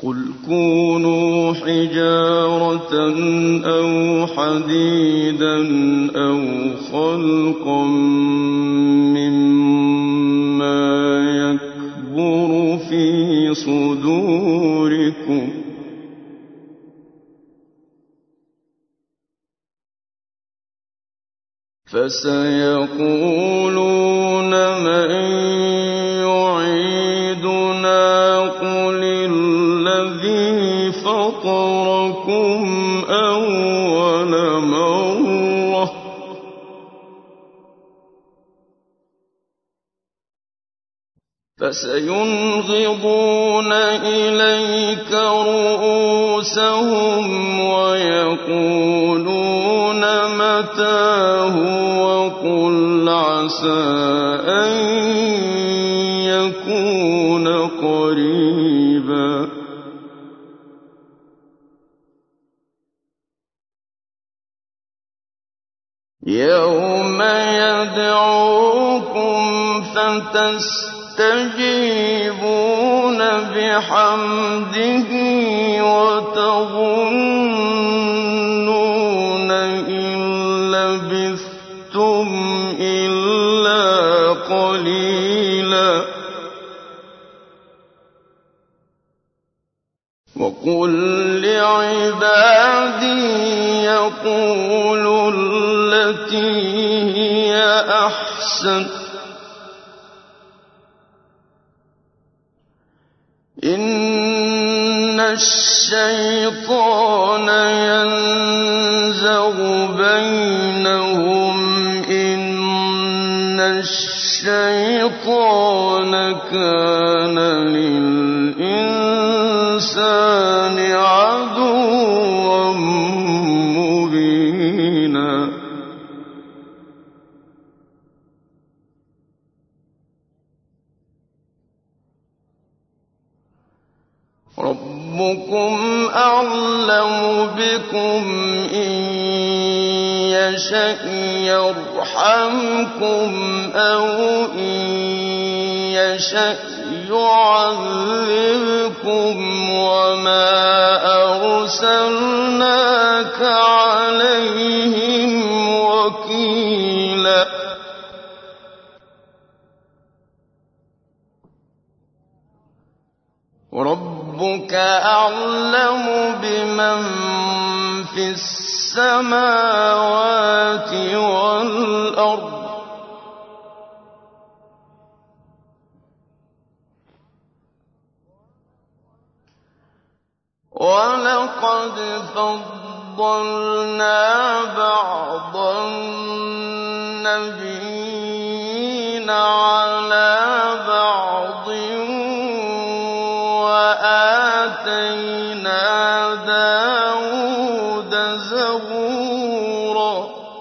قُلْ كُونُوا حِجَارَةً أَوْ حَدِيدًا أَوْ خَلْقًا مِّمَّا يَكْبُرُ فِي صُدُورِكُمْ ۖ فَسَيَقُولُونَ مَن يُعِيدُنَا قُلِ الَّذِي فَطَرَكُمْ أَوَّلَ مَرَّةٍ ۚ فَسَيُنْغِضُونَ إِلَيْكَ رُءُوسَهُمْ وَيَقُولُونَ مَتَىٰ هُوَ ۖ قُلْ عَسَىٰ أَن يَكُونَ قَرِيبًا. يَوْمَ يَدْعُوكُمْ فَتَسْتَجِيبُونَ بِحَمْدِهِ وَتَظُنُّونَ إِن لَّبِثْتُمْ إِلَّا قَلِيلًا. وَقُل لِّعِبَادِي يَقُولُوا الَّتِي هِيَ أَحْسَنُ ۚ إِنَّ الشَّيْطَانَ يَنزَغُ بَيْنَهُمْ ۚ إِنَّ الشَّيْطَانَ كَانَ لِلْإِنسَانِ عَدُوًّا مُّبِينًا. رَبُّكُمْ أَعْلَمُ بِكُمْ ۖ إِن يَشَأْ يَرْحَمْكُمْ أَوْ إِن يَشَأْ يُعَذِّبْكُمْ ۖ وَمَا أَرْسَلْنَاكَ عَلَيْهِمْ وَكِيلًا. رَبُّكَ أَعْلَمُ بِمَن فِي السَّمَاوَاتِ وَالْأَرْضِ ۗ وَلَقَدْ فَضَّلْنَا بَعْضَ النَّبِيِّينَ عَلَىٰ بَعْضٍ وَآتَيْنَا دَاوُودَ زَبُورًا.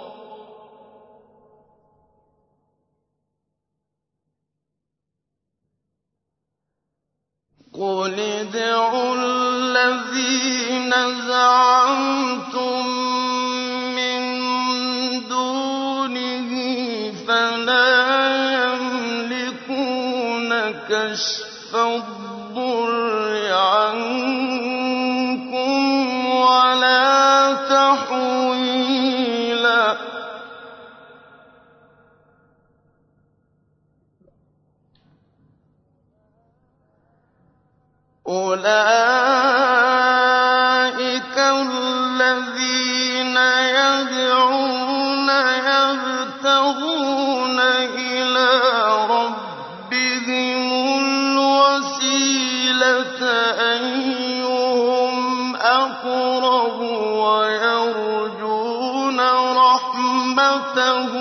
قُلِ ادْعُوا الَّذِينَ زَعَمْتُم مِّن دُونِهِ فَلَا يَمْلِكُونَ كَشْفَ الضُّرِّ عَنكُمْ وَلَا تَحْوِيلًا. أُولَٰئِكَ الَّذِينَ يَدْعُونَ يَبْتَغُونَ إِلَىٰ رَبِّهِمُ الْوَسِيلَةَ أَيُّهُمْ أَقْرَبُ وَيَرْجُونَ رَحْمَتَهُ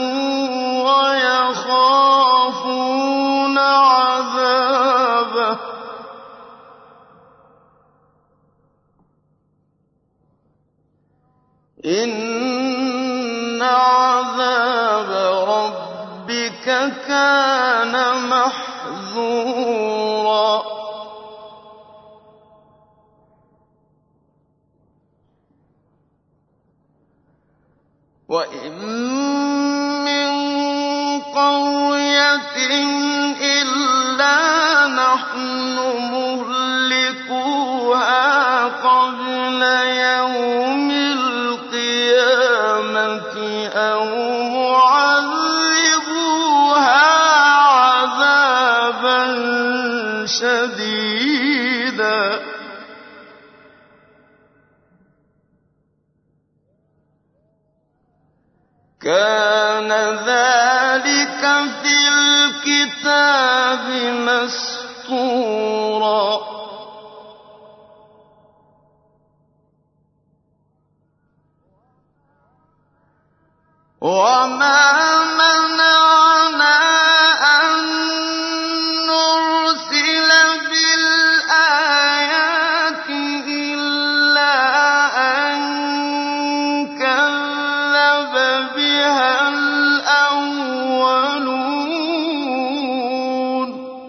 وَيَخَافُونَ عَذَابَهُ ۚ إِنَّ عَذَابَ رَبِّكَ كَانَ مَحْذُورًا. وَإِن مِّن قَرْيَةٍ إِلَّا نَحْنُ مُهْلِكُوهَا تفصيلا كان ذلك في الكتاب مسطورا وما منعنا أن نرسل بالآيات إلا أن كذب بها الأولون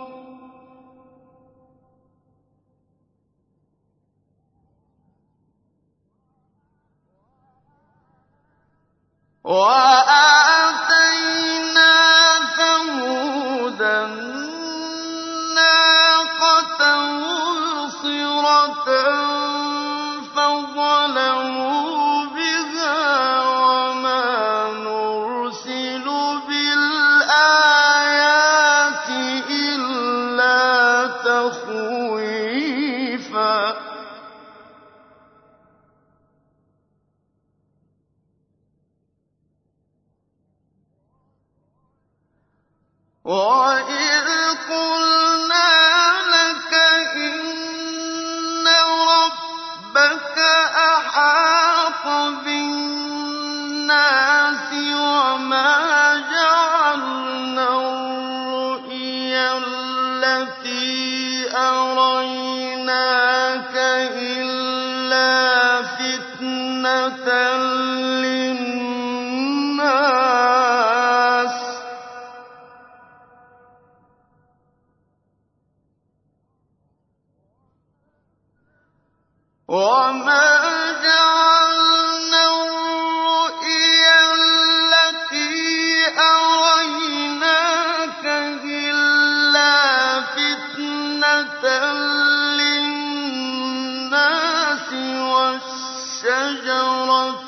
وآتينا ثمود الناقة مبصرة فظلموا بها وما نرسل بالآيات إلا تخويفا وَإِذْ قُلْنَا لَكَ إِنَّ رَبَّكَ أَحَاطَ بِالنَّاسِ وَمَا جَعَلْنَا الرُّؤْيَا الَّتِي أَرَيْنَاكَ إِلَّا فِتْنَةً لِّلنَّاسِ وَمَا جَعَلْنَا الرُّؤْيَا الَّتِي أَرَيْنَاكَ إِلَّا فِتْنَةً لِّلنَّاسِ وَالشَّجَرَةَ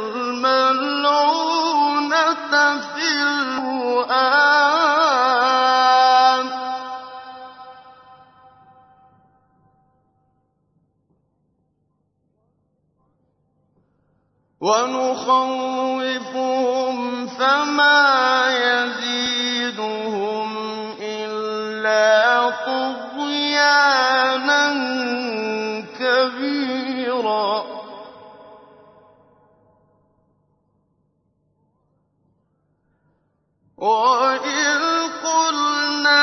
الْمَلْعُونَةَ فِي الْقُرْآنِ وَنُخَوِّفُهُمْ فَمَا يَزِيدُهُمْ إِلَّا طُغْيَانًا كَبِيرًا وَإِذْ قُلْنَا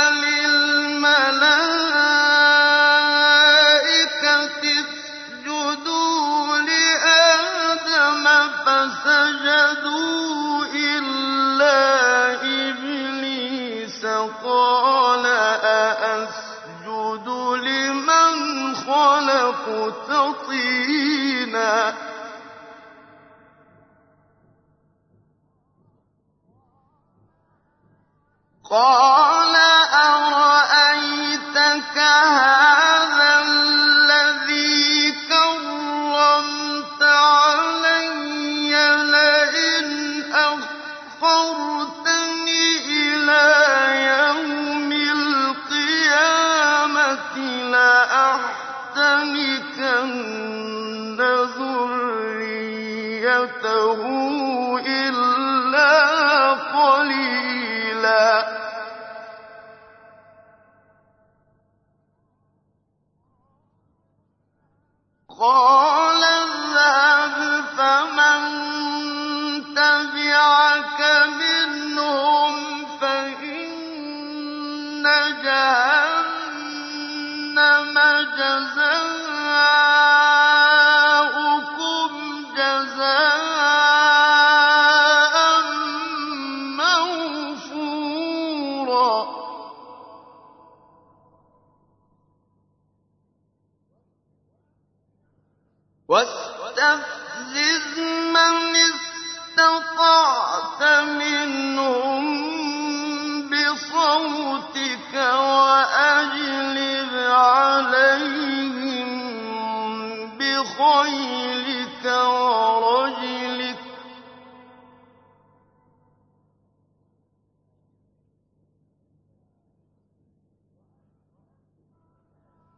لِلْمَلَائِكَةِ اسْجُدُوا لِآدَمَ فَسَجَدُوا إِلَّا إِبْلِيسَ قَالَ أَأَسْجُدُ لِمَنْ خَلَقْتَ طِينًا قَالَ أَرَأَيْتَكَ هَٰذَا الَّذِي كَرَّمْتَ عَلَيَّ لَئِنْ أَخَّرْتَنِ إِلَىٰ يَوْمِ الْقِيَامَةِ لَأَحْتَنِكَنَّ ذُرِّيَّتَهُ إِلَّا قَلِيلًا قَالَ اذْهَبْ فَمَن تَبِعَكَ مِنْهُمْ فَإِنَّ جَهَنَّمَ جَزَاؤُكُمْ جَزَاءً مَّوْفُورًا وَاسْتَفْزِزْ مَنِ اسْتَطَعْتَ مِنْهُم بِصَوْتِكَ وَأَجْلِبْ عَلَيْهِم بِخَيْلِكَ وَرَجِلِكَ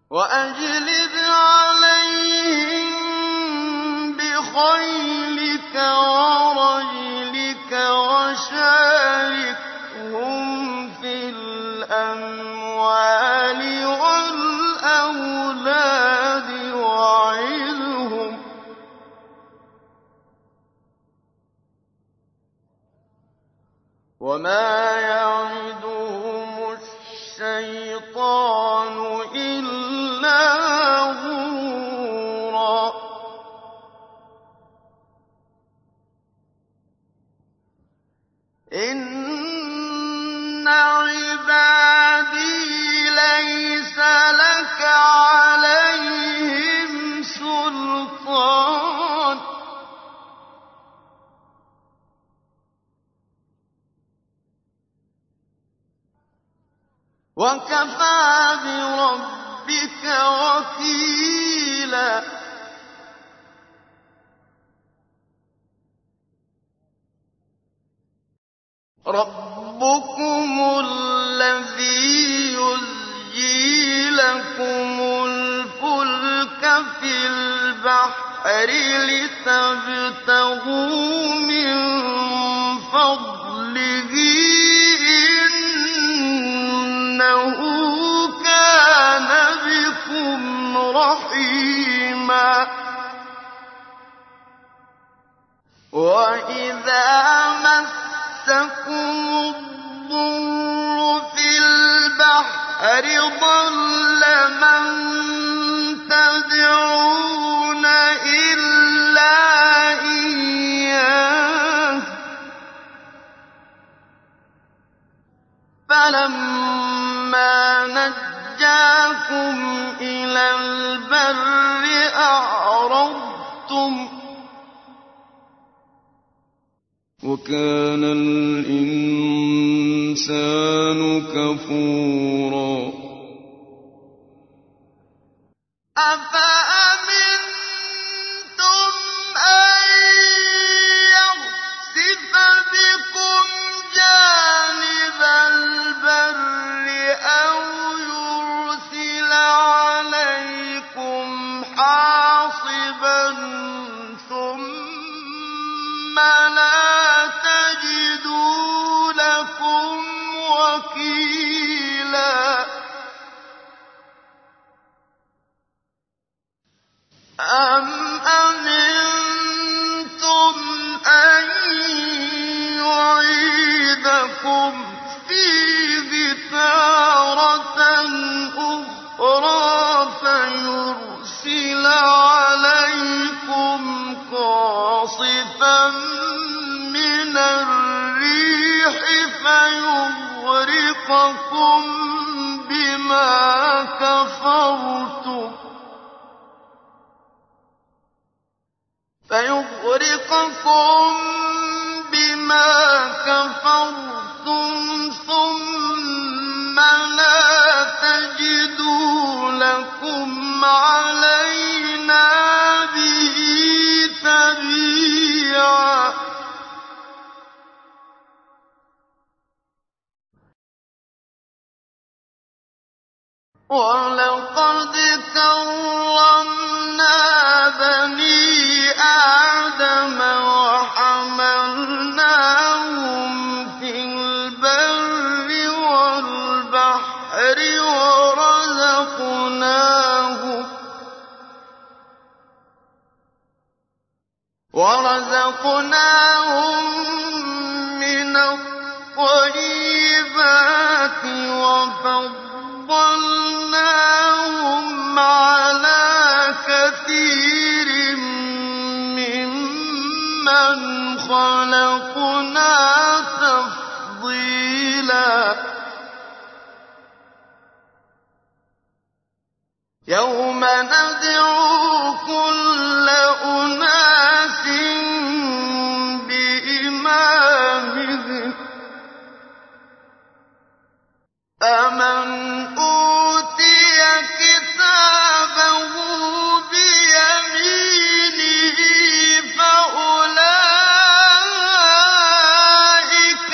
وأجلب عليهم بخيلك ورجلك وشاركهم في الأموال والأولاد وعظهم وما يعدهم الشيطان إلا غرورا إن عبادي ليس لك عليهم سلطان وكفى بربك وكيلا ربكم الذي يزجي لكم الفلك في البحر لتبتغوا من فضله إنه كان بكم رحيما وإذا مسكم الضر في البحر ضل من تدعون إلا إياه فلما نجاكم إلى البر أعرضتم وكان الإنسان كفورا أفأمنتم أن يخسف بكم جانب البر أو يرسل عليكم حاصبا ثم لا تجدوا لكم وكيلا أم أمنتم أن يعيدكم فيه تارة أخرى فيرسل عليكم قاصفا من الريح فيغرقكم بما كفرتم ثم لا تجدوا لكم علينا به تبيعا ولقد كرمنا بني آدم وحملناهم في البر والبحر ورزقناهم من الطيبات وفضلناهم على كثير ممن خلقنا تفضيلا يوم ندعو كل أناس بإمامهم فمن أوتي كتابه بيمينه فأولئك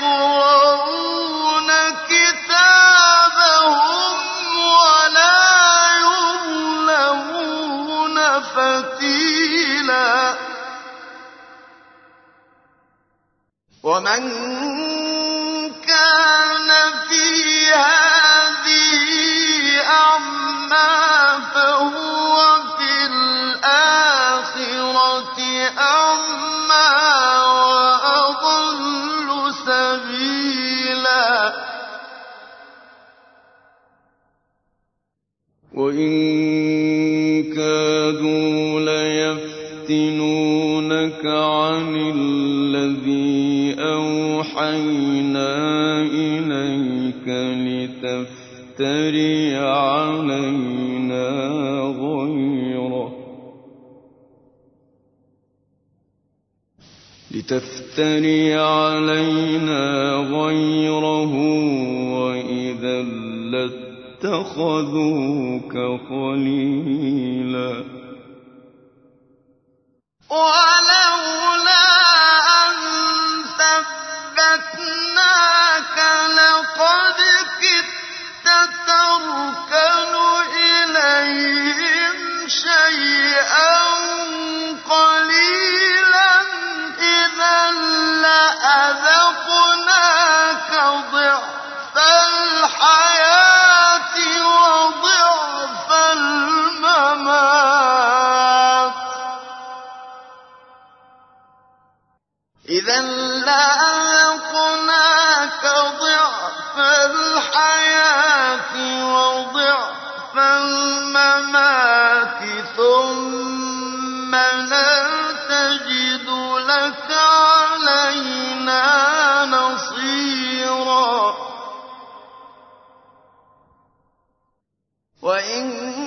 يقرؤون كتابهم ولا ومن كان في هذه أعمى فهو في الآخرة أعمى وأضل سبيلا وإن كادوا ليفتنونك عن الذي أوحينا إليك لتفتري علينا غيره وإذا لاتخذوك خليلا ولولا أن ثبتناك لقد كدت تركن إليهم شيئا قليلا إذا لأذقناك ضعف الحياة وضعف الممات إذا لأذقناك ضعف الحياة وضعف الممات ثم لا تجد لك علينا نصيرا وإن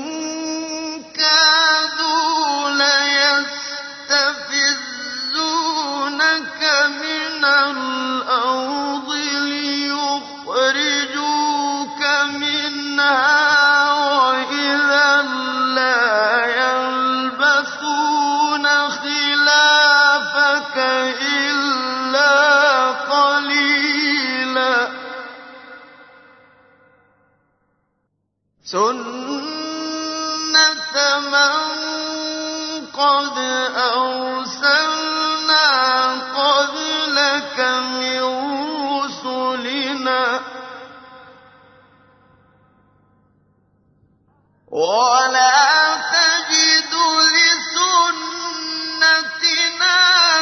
كادوا ليستفزونك من الأرض ليخرجوك منها وإذا لا يلبثون خلافك إلا قليلا سنة من قد أرسلنا قبلك من رسلنا ولا تجد لسنتنا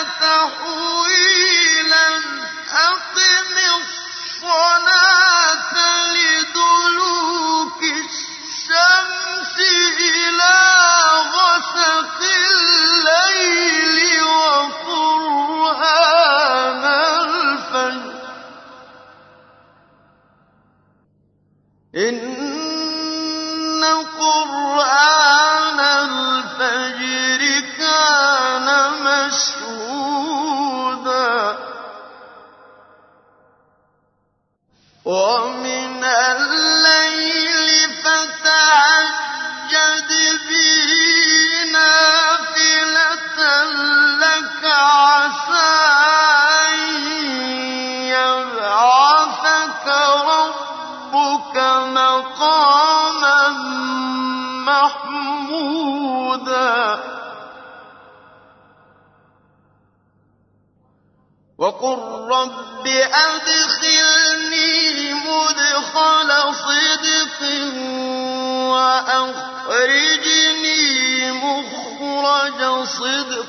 تحويلا أقم الصلاة لدلوك الشمس إلى غسق الليل وقرآن الفجر إن قرآن الفجر كان مشهودا ومن الليل فتهجد به نافلة لك عسى أن يبعثك ربك مقاما محمودا وقل رب أدخلني مدخل صدق وأخرجني مخرج صدق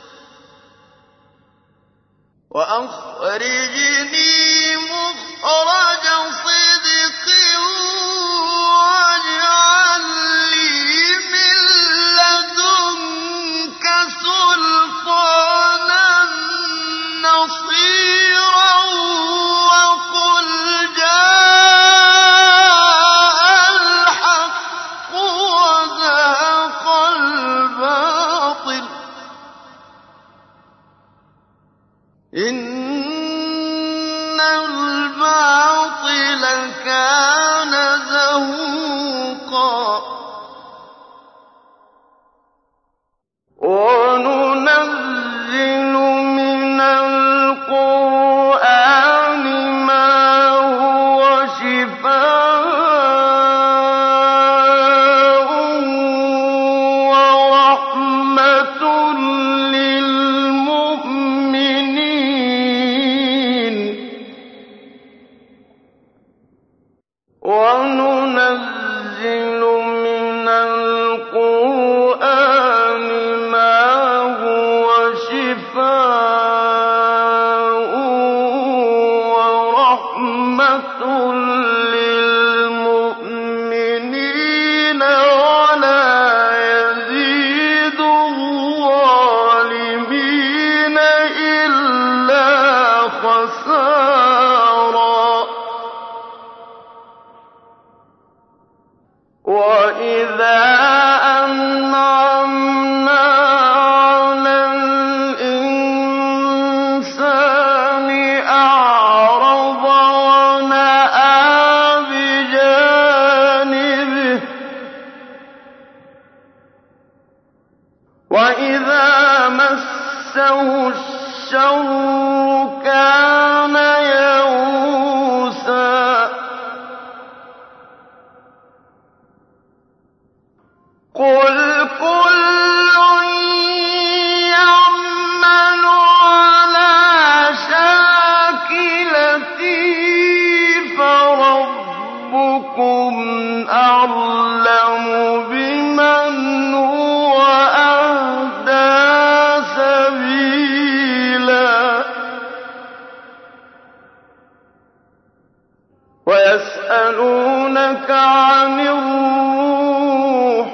واجعل لي من لدنك سلطانا نصيرا وقل جاء الحق وزهق الباطل إن الباطل كان زهوقا وننزل من القرآن ما هو شفاء ورحمة للمؤمنين الْقُرْآنِ مَا هُوَ شِفَاءٌ وَرَحْمَةٌ لِّلْمُؤْمِنِينَ وَلَا يَزِيدُ الظَّالِمِينَ إِلَّا خَسَارًا. وَإِذَا أَنْعَمْنَا عَلَى الْإِنسَانِ أَعْرَضَ وَنَأَىٰ بِجَانِبِهِ وَإِذَا مَسَّهُ الشَّرُّ كَانَ يَئُوسًا. قُلْ كُلٌّ يَعْمَلُ عَلَىٰ شَاكِلَتِهِ فَرَبُّكُمْ أَعْلَمُ بِمَنْ هُوَ أَهْدَىٰ سَبِيلًا. وَيَسْأَلُونَكَ عَنِ الرُّوحِ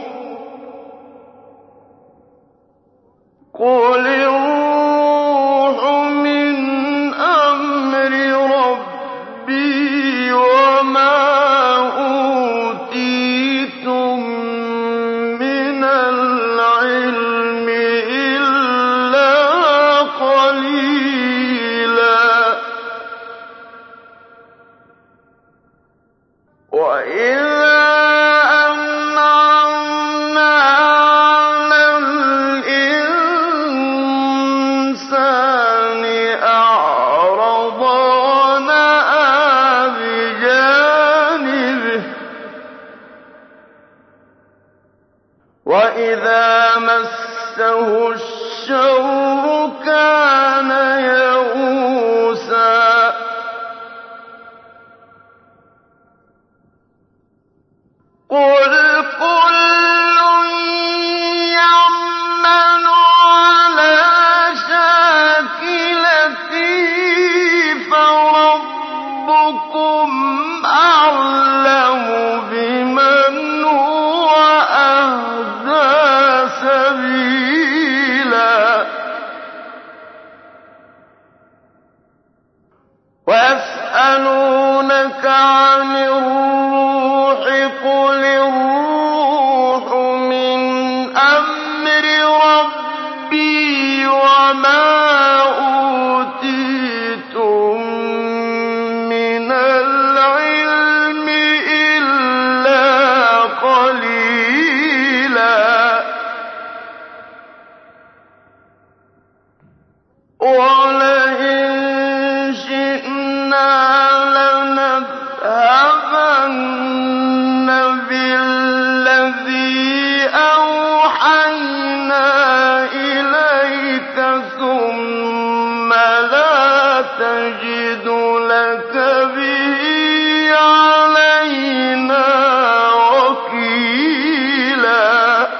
قُلِ الرُّوحُ مِنْ أَمْرِ رَبِّي وَمَا أُوتِيتُم مِّنَ الْعِلْمِ إِلَّا قَلِيلًا. وَإِذَا أَنْعَمْنَا عَلَى الْإِنسَانِ أَعْرَضَ وَنَأَىٰ بِجَانِبِهِ وَإِذَا مَسَّهُ الشَّرُّ كَانَ يَئُوسًا. قُلْ كُلٌّ يَعْمَلُ عَلَىٰ شَاكِلَتِهِ فَرَبُّكُمْ أَعْلَمُ بِمَنْ هُوَ أَهْدَىٰ سَبِيلًا. وَيَسْأَلُونَكَ عَنِ الرُّوحِ قُلِ الرُّوحُ مِنْ أَمْرِ رَبِّي وَمَا أُوتِيتُم مِّنَ الْعِلْمِ إِلَّا قَلِيلًا. وَلَئِن شِئْنَا لَنَذْهَبَنَّ بِالَّذِي أَوْحَيْنَا إِلَيْكَ ثُمَّ لَا تَجِدُ لَكَ بِهِ عَلَيْنَا وَكِيلًا.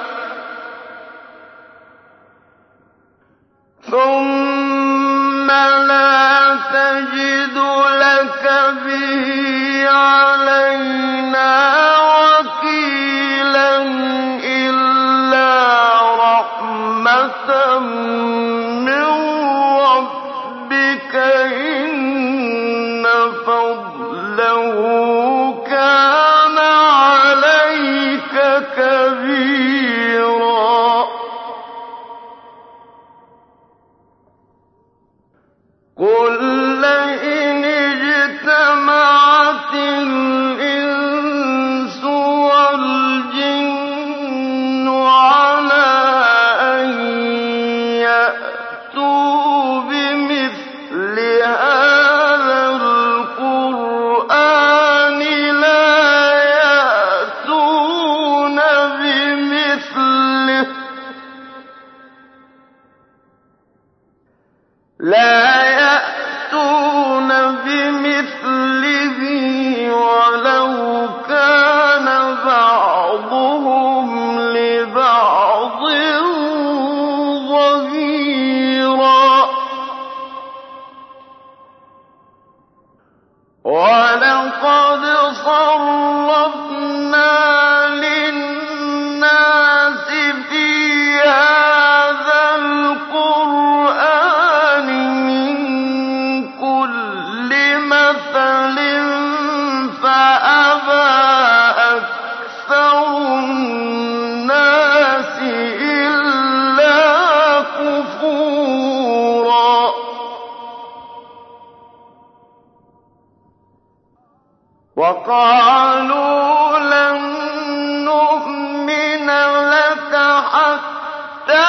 ثُمَّ لَا تَجِدُ لَكَ بِهِ عَلَيْنَا وَكِيلًا إِلَّا رَحْمَةً مِّن رَّبِّكَ إِنَّ فَضْلَهُ كَانَ عَلَيْكَ كَبِيرًا. قُل لَّئِنِ اجْتَمَعَتِ الْإِنسُ وَالْجِنُّ عَلَىٰ أَن يَأْتُوا بِمِثْلِ هَٰذَا الْقُرْآنِ لَا يَأْتُونَ بِمِثْلِهِ ولو كان بعضهم لبعض وقالوا لن نؤمن لك حتى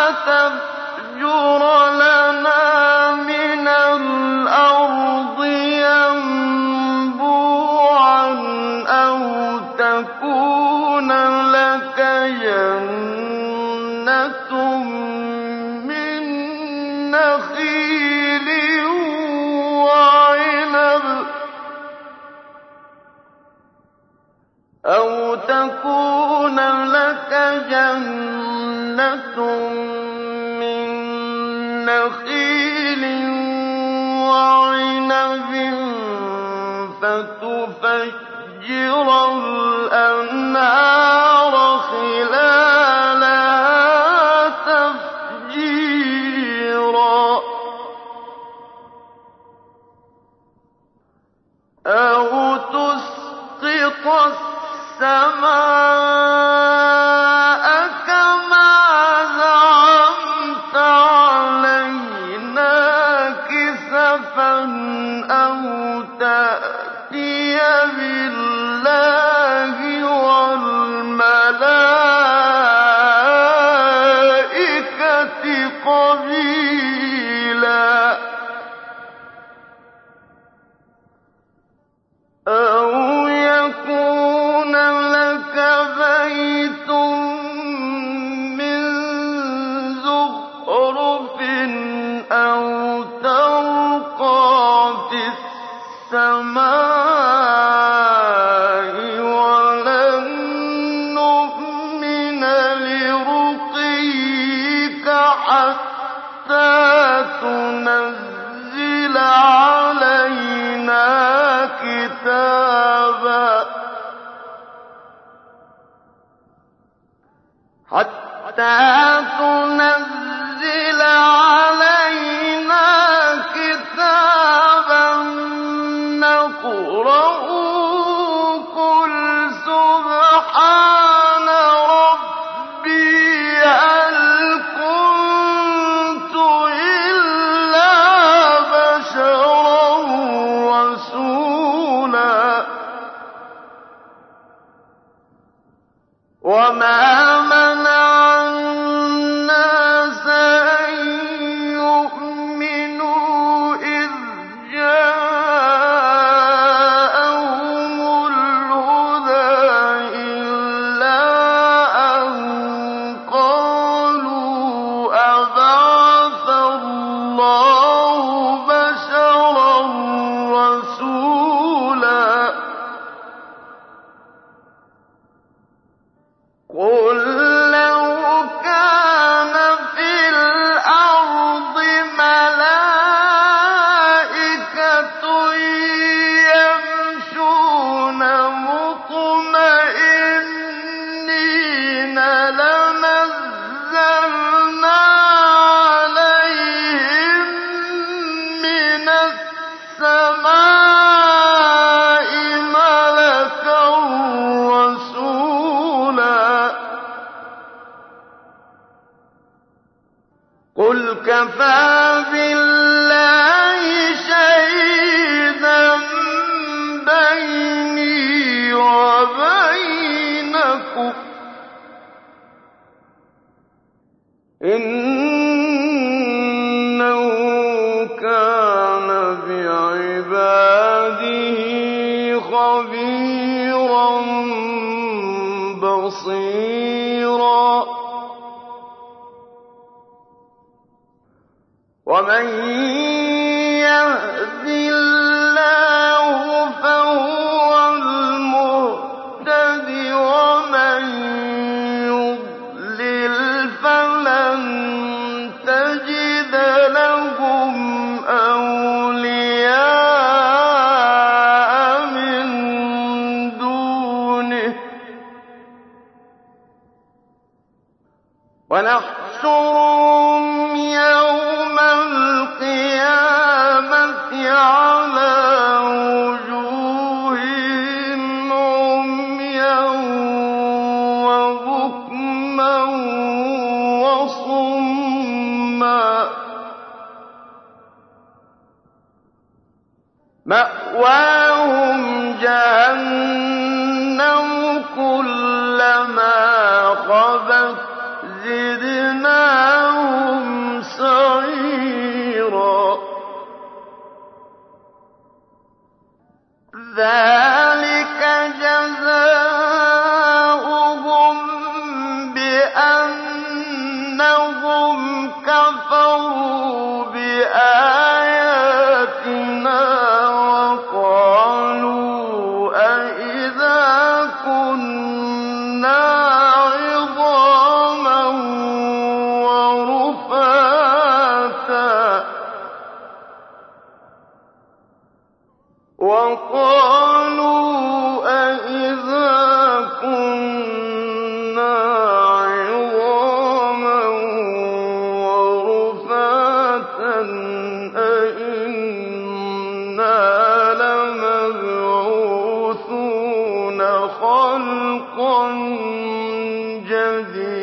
تفجر لنا من الأرض ينبوعا أو تكون لك جنة من نخيل وعنب فتفجر الأنهار خلالها تفجيرا أو تسقط السماء كما زعمت علينا كسفا أو تأتي بالله والملائكة قبيلا أو يكون لك بيت من زخرف أو ترقى في السماء ولن نؤمن لرقيك حتى تنزل علينا كتابا نقرأه قل سبحان ربي هل كنت إلا بشرا رسولا وما منع الناس أن يؤمنوا إذ جاءهم الهدى إلا أن قالوا أبعث الله بشرا رسولا قل لو كان في الأرض ملائكة يمشون مطمئنين لنزلنا عليهم من السماء ملكا رسولا قل كفى بالله شهيدا بيني وبينكم إنه كان بعباده خبيرا بصيرا ومن يهد الله فهو المهتد ومن يضلل فلن تجد لهم أولياء من دونه ونحشرهم يوم القيامة على وجوههم عميا وبكما وصما مأواهم جهنم جَهَنَّمُ كُلَّمَا خَبَتْ زِدْنَاهُمْ سَعِيرًا ذَٰلِكَ جَزَاؤُهُم بِأَنَّهُمْ كَفَرُوا بِآيَاتِنَا وَقَالُوا أَإِذَا كُنَّا عِظَامًا وَرُفَاتًا أَإِنَّا لَمَبْعُوثُونَ خَلْقًا جَدِيدًا